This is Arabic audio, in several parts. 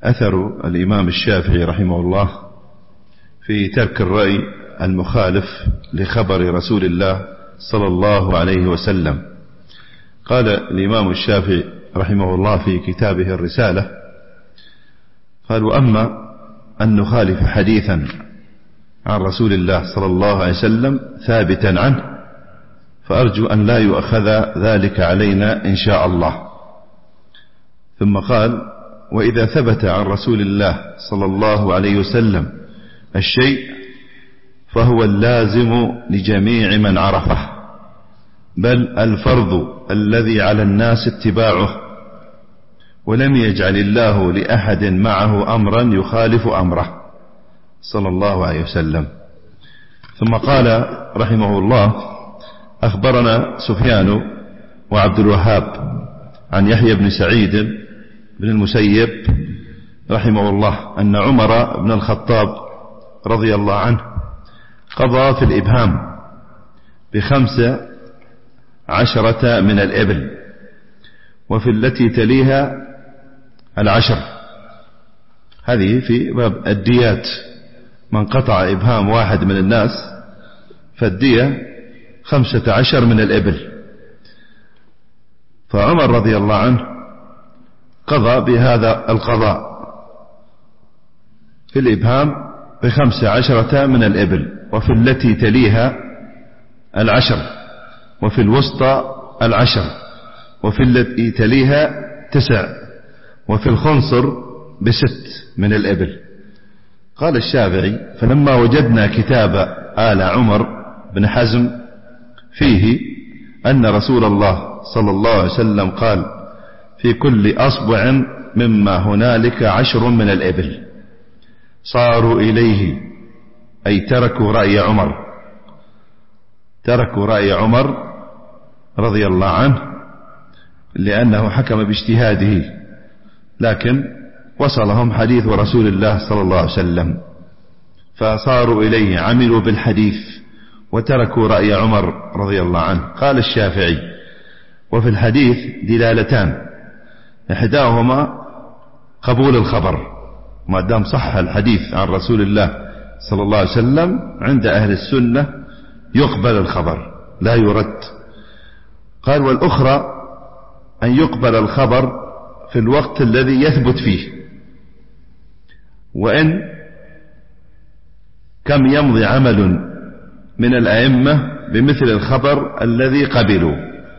أثر الإمام الشافعي رحمه الله في ترك الرأي المخالف لخبر رسول الله صلى الله عليه وسلم. قال الإمام الشافعي رحمه الله في كتابه الرسالة، قال: وأما أن نخالف حديثا عن رسول الله صلى الله عليه وسلم ثابتا عنه فأرجو أن لا يؤخذ ذلك علينا إن شاء الله. ثم قال: وإذا ثبت عن رسول الله صلى الله عليه وسلم الشيء فهو اللازم لجميع من عرفه، بل الفرض الذي على الناس اتباعه، ولم يجعل الله لأحد معه أمرا يخالف أمره صلى الله عليه وسلم. ثم قال رحمه الله: أخبرنا سفيان وعبد الوهاب عن يحيى بن سعيد بن المسيب رحمه الله أن عمر بن الخطاب رضي الله عنه قضى في الإبهام ب15 من الإبل، وفي التي تليها 10. هذه في باب الديات، من قطع إبهام واحد من الناس فالدية 15 من الإبل. فعمر رضي الله عنه قضى بهذا القضاء في الإبهام ب15 من الإبل، وفي التي تليها 10، وفي الوسطى 10، وفي التي تليها 9، وفي الخنصر ب6 من الإبل. قال الشافعي: فلما وجدنا كتاب آل عمر بن حزم فيه أن رسول الله صلى الله عليه وسلم قال: في كل أصبع مما هنالك 10 من الإبل، صاروا إليه، أي تركوا رأي عمر رضي الله عنه، لأنه حكم باجتهاده، لكن وصلهم حديث رسول الله صلى الله عليه وسلم، فصاروا إليه، عملوا بالحديث وتركوا رأي عمر رضي الله عنه. قال الشافعي: وفي الحديث دلالتان، إحداهما قبول الخبر، ما دام صح الحديث عن رسول الله صلى الله عليه وسلم عند أهل السنة يقبل الخبر لا يرد. قال: والأخرى أن يقبل الخبر في الوقت الذي يثبت فيه، وإن كم يمضي عمل من الأئمة بمثل الخبر الذي قبلوا.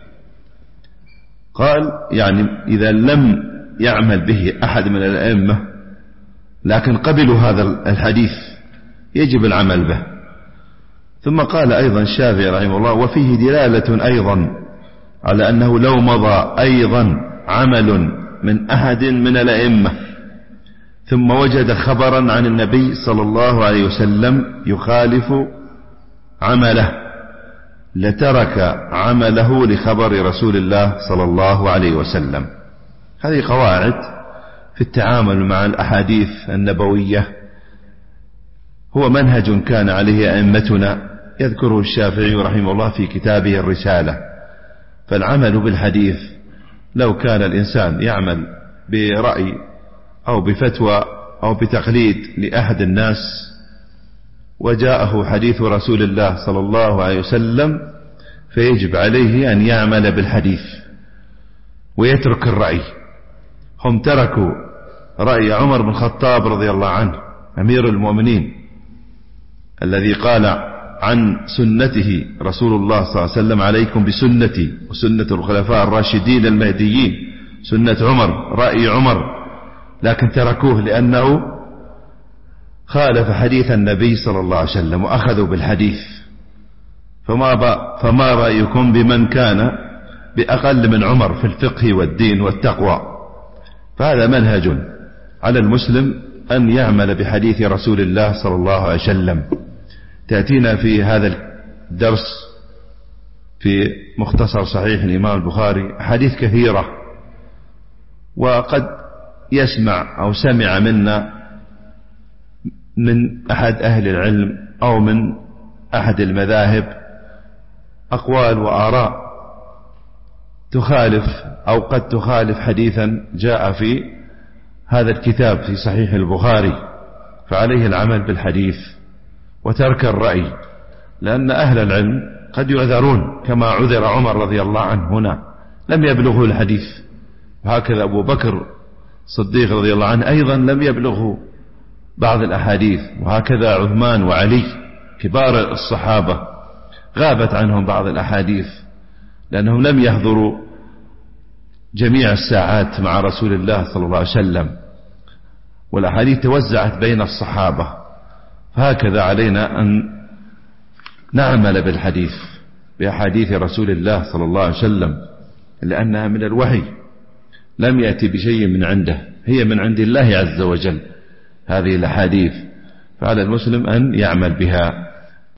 قال: يعني إذا لم يعمل به أحد من الأئمة لكن قبلوا هذا الحديث يجب العمل به. ثم قال أيضا الشافعي رحمه الله: وفيه دلالة أيضا على أنه لو مضى أيضا عمل من أحد من الأئمة ثم وجد خبرا عن النبي صلى الله عليه وسلم يخالف عمله لترك عمله لخبر رسول الله صلى الله عليه وسلم. هذه قواعد في التعامل مع الأحاديث النبوية، هو منهج كان عليه أئمتنا، يذكره الشافعي رحمه الله في كتابه الرسالة. فالعمل بالحديث، لو كان الإنسان يعمل برأي أو بفتوى أو بتقليد لأحد الناس وجاءه حديث رسول الله صلى الله عليه وسلم، فيجب عليه أن يعمل بالحديث ويترك الرأي. هم تركوا رأي عمر بن الخطاب رضي الله عنه أمير المؤمنين، الذي قال عن سنته رسول الله صلى الله عليه وسلم: عليكم بسنتي وسنة الخلفاء الراشدين المهديين، سنة عمر، رأي عمر، لكن تركوه لأنه خالف حديث النبي صلى الله عليه وسلم وأخذوا بالحديث. فما رأيكم بمن كان بأقل من عمر في الفقه والدين والتقوى؟ فهذا منهج على المسلم أن يعمل بحديث رسول الله صلى الله عليه وسلم. تأتينا في هذا الدرس في مختصر صحيح الإمام البخاري حديث كثيرة، وقد يسمع أو سمع منا من أحد أهل العلم أو من أحد المذاهب أقوال وآراء تخالف أو قد تخالف حديثا جاء في هذا الكتاب في صحيح البخاري فعليه العمل بالحديث وترك الرأي، لأن أهل العلم قد يعذرون كما عذر عمر رضي الله عنه هنا، لم يبلغه الحديث، وهكذا أبو بكر الصديق رضي الله عنه أيضا لم يبلغه بعض الأحاديث، وهكذا عثمان وعلي كبار الصحابة غابت عنهم بعض الأحاديث لأنهم لم يحضروا جميع الساعات مع رسول الله صلى الله عليه وسلم، والأحاديث توزعت بين الصحابة. فهكذا علينا أن نعمل بالحديث بأحاديث رسول الله صلى الله عليه وسلم، لأنها من الوحي، لم يأتي بشيء من عنده، هي من عند الله عز وجل هذه الأحاديث، فعلى المسلم أن يعمل بها